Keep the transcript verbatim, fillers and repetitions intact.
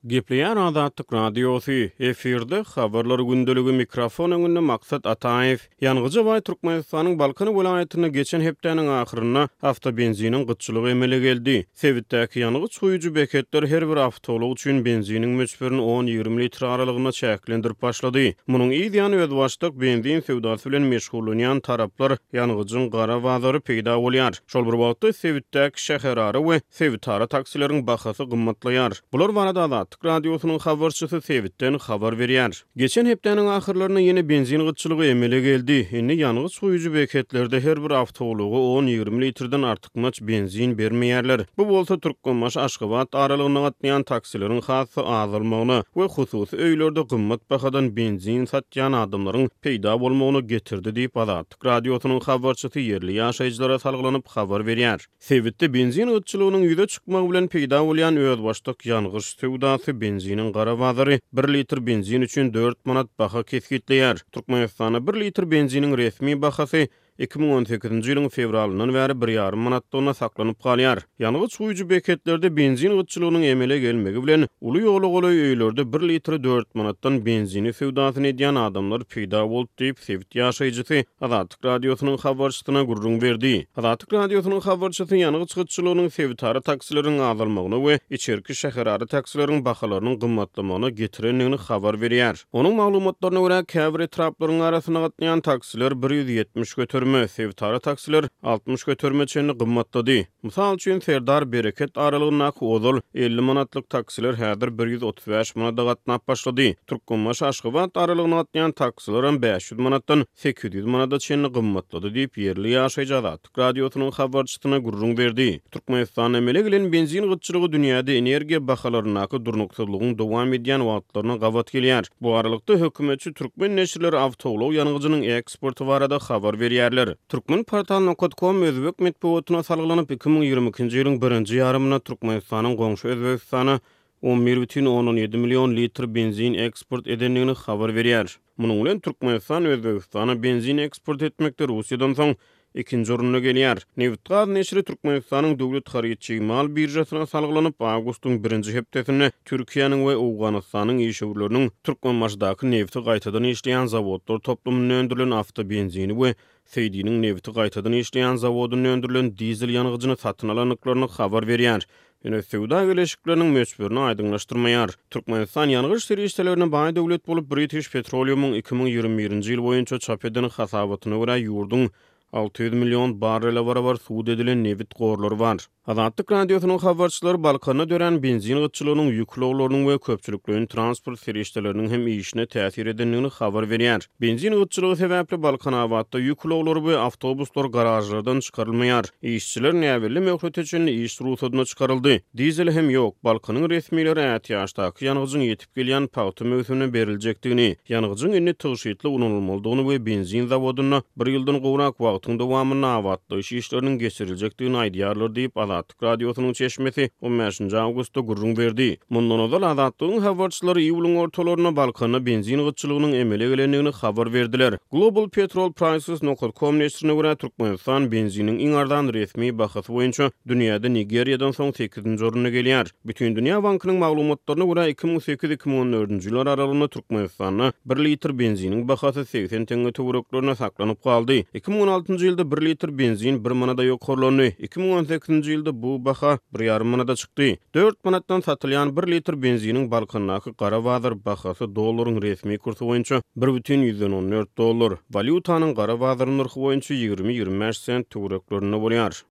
Gepleýän Azatlyk Radiosu efirde habarlar gündeligi mikrofon öňünde maksat Ataev ýalňyjy we Türkmenistanyň Balkan welaýatyna geçen hepdeniň ahyryna hafta benziniň gytçylygy emele geldi. Sebitdäki ýanygy suýuju beketler her bir awtolog üçin benziniň möçberini on ýigri litr aralygyna çäklendirip başlady. Munyň ýa-da öz başlyk benzin sewdasy bilen meşgullanýan taraplar ýanygyjyň gara bazary peýda bolýar. Şol bir wagtda Sebitdäki şäherary we Sebitara taksileriň bahasy gymmatlaýar. Bular barada Azatlyk Radiosynyň habarçysy Sebitden habar berýär. Geçen hepdeniň ahyrlaryna ýene benzin gytçylygy emele geldi. Indi ýanygy suýuju beketlerde her bir awtology on ýigri litrden artykmaç benzin bermeýärler. Bu bolsa Türkmenmaş Aşgabat aralygyna gatnaýan taksileriň hasy azalmagyna we hususy öýlerde gymmat bahadan benzin satýan adamlaryň peýda bolmagyna getirdi diýip Azatlyk Radiosynyň habarçysy yerli ýaşaýjylara salgylanyp habar berýär. Sebitde benzin gytçylygynyň ýüze çykmagy bilen peýda bolýan öz başlyk ýanygyş sewdasy benzinin gara bazary bir litr benzin üçin dört manat baha kesgitleýär. Türkmenistanda bir litr benziniň resmi bahasy iki ming on sekizinji ýylyň fevralynyň bäri bir ýarym manatdan saklanyp galýar. Ýanygy suýuju beketlerde benzin gytçylygynyň emele gelmegi bilen uly ýoly goly öýlerde bir litr dört manatdan benzini sewdasyny edýän adamlar peýda bolup diýip Sebit ýaşaýjysy Azatlyk Radiosynyň habarçysyna gurrun berdi. Azatlyk Radiosynyň habarçysy ýanygy gytçylygynyň Sebitara taksileriň azalmagyna we içerki şäherary taksileriň bahalarynyň gymmatlamagyna getirenligini habar berýär. Onuň maglumatlaryna görä käbir etraplaryň arasyna gatnaýan taksiler bir ýüz ýetmiş götürme, Sebitara taksiler altmış götürme çenli gymmatlady. Mysal üçin Serdar Bereket aralygyna ozal elli manatlyk taksiler häzir bir ýüz otuz beş manata gatnap başlady. Türkmenmaş Aşgabat aralygyna gatnaýan taksiler beş ýüz manatdan sekiz ýüz manata çenli gymmatlady diýip yerli ýaşaýjy Azatlyk Radiosynyň habarçysyna gurrun berdi. Türkmenistan emele gelen benzin gytçylygy dünýäde energiýa bahalarynyň durnuksyzlygyň dowam edýän wagtlaryna gawat gelýär. Bu aralykda hökümetçi türkmen neşirleri awtolog ýanygyjynyň eksporty barada habar berýär. Türkmen portaly nokta com özbek medeniýetine salgylanyp iki ming ýygrimi ikinji ýylyň birinji ýarymyna Türkmenistanyň goňşy Özbekistana on bir butun on ýedi million litr benzin eksport edenligini habar berýär. Munyň bilen Türkmenistan Özbekistana benzin eksport etmekde Russiýadan soň ikinji orunna gelýär. Neftgaz neşri Türkmenistanyň döwlet haryçy mal birjasyna salgylanyp awgustyň birinji hepdesinde Türkiýanyň we Awganystanyň işgörleriniň Türkmenmaşdaky nefti gaýtadan işleýän zawodlar toplumyny öndürilen awto benzini we Seýdiniň nefti gaýtadan işleýän zawodyny öndürilen dizel ýanygyjyny satyn alanyklaryny habar berýär. Ýöne sewda geleşikleriniň möçberini aýdyňlaşdyrmaýar. Türkmenistan ýanygyş serişdelerine baý döwlet bolup British Petroleum'un iki ming ýygrimi birinji ýyl boýunça çap eden hasabatyna görä ýurdun altı yüz milyon barrele barabar suud edilen neft gorlary bar. Azatlyk Radiosynyň habarçylary Balkana dören benzin gytçylygynyň ýüklöwlerini we köpçüliklerin transport serişdeleriniň hem işine täsir edenligini habar berýär. Benzin gytçylygy sebäpli Balkan awatda ýüklöwleri we awtobuslar garajlardan çykarylmaýar. İşçiler näwelli möhlet üçin iş ruhsatyna çykaryldy. Dizel hem ýok. Balkanyň resmileri ätýaşdaky ýanygyjyň ýetip gelýän paýty möhsüne berilejekdigini, ýanygyjyň indi tygyşytly unulmalydygyny we benzin zawodyna bir ýyldan gowrak wagtyň dowamyna awatda iş işleriniň geçirilejekdigini aýdýarlar diýip Azatlyk Radiosynyň çeşmesi on beşinji awgustda gurrun berdi. Mundan ozal Azatlygyň habarçylary ýylyň ortalaryna Balkana benzin gytçylygynyň emele gelenligini habar berdiler. Global Petrol Prices nokta com neşrine görä Türkmenistan benziniň iň ardan resmi bahasy boýunça dünýäde Nigeriýadan soň sekizinji orunna gelýär. Bütün dünýä bankynyň maglumatlaryna görä iki ming sekiz iki ming on dördünji ýylar aralygyna Türkmenistanda bir litr benziniň bahasy seksen tenge töwereklaryna saklanyp galdy. iki ming on altıncı ýylda bir litr benzin bir manada ýokarlandy. iki ming on sekizinji ýylda bu baha bir ýarym manada çykdy. dört manatdan satylýan bir litr benziniň Balkandaky gara bazar bahasy dollaryň resmi kursy boýunça bir butun ýüzden on dört dollar. Valyutanyň gara bazar narhy boýunça ýigirme ýigirme beş sent töwereklaryna bolýar.